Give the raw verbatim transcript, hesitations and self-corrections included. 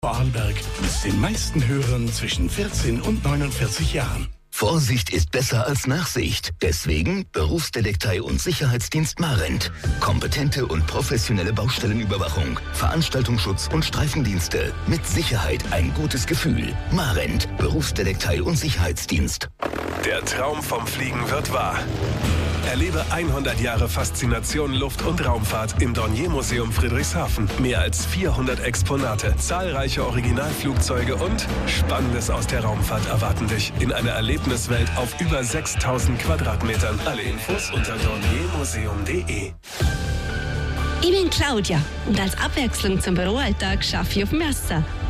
Vorarlberg mit den meisten Hörern zwischen vierzehn und neunundvierzig Jahren. Vorsicht ist besser als Nachsicht. Deswegen Berufsdetektei und Sicherheitsdienst Marent. Kompetente und professionelle Baustellenüberwachung, Veranstaltungsschutz und Streifendienste. Mit Sicherheit ein gutes Gefühl. Marent, Berufsdetektei und Sicherheitsdienst. Der Traum vom Fliegen wird wahr. Erlebe hundert Jahre Faszination Luft- und Raumfahrt im Dornier-Museum Friedrichshafen. Mehr als vierhundert Exponate, zahlreiche Originalflugzeuge und Spannendes aus der Raumfahrt erwarten dich in einer Erlebniswelt auf über sechstausend Quadratmetern. Alle Infos unter dorniermuseum punkt de. Ich bin Claudia und als Abwechslung zum Büroalltag arbeite ich auf dem Messer.